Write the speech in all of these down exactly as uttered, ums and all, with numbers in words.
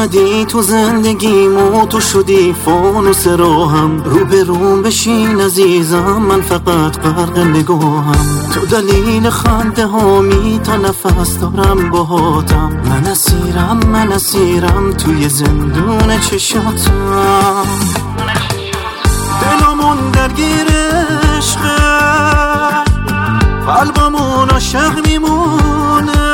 اومدی تو زندگیمو، تو شدی فانوس راهم. رو به روم بشین عزیزم، من فقط غرق نگاهم. تو دلیل خنده هامی، تا نفس دارم باهاتم. من اسیرم من اسیرم توی زندون چشاتم. دلمون درگیر عشقه، قلبمون عاشق میمونه.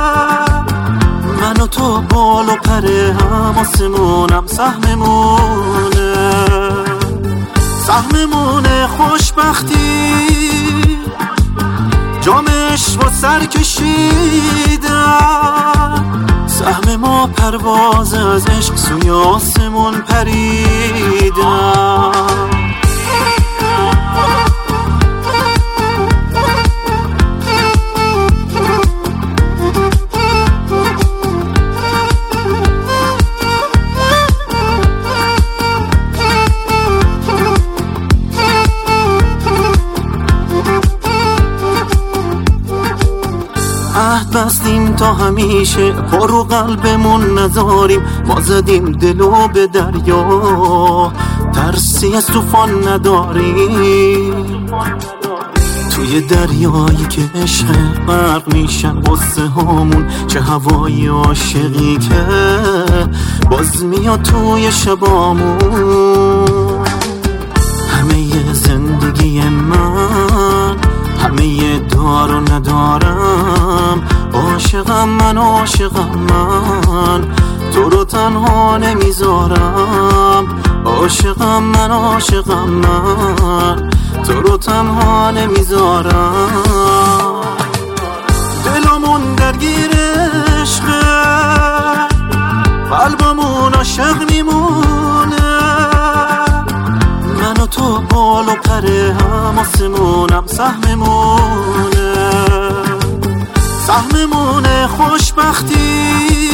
من و تو بال و پر هم، آسمونم سهممونه. سهممونه خوشبختی، جامش با سر کشیدن. سهم ما پرواز از عشق سوی آسمون پریدن. عهد بستیم تا همیشه، پارو قلبمون نذاریم. ما زدیم دلو به دریا، ترسی از طوفان نداریم. توی دریایی که عشق غرق میشن غصه هامون، چه هوای عاشقی که باز میاد توی شبامون. همه زندگی من، همه دار و ندارم. عاشقم من عاشقم من، تو رو تنها نمیذارم. عاشقم من عاشقم من، تو رو تنها نمیذارم. دلمون درگیر عشقه، قلبمون عاشق میمونه. من و تو بال و پر هم، آسمونم سهممونه. سهممونه خوشبختی،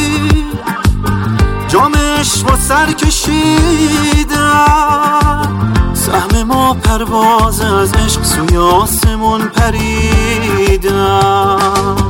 جامش با سر کشیدن. سهم ما پرواز از عشق سوی آسمون پریدن.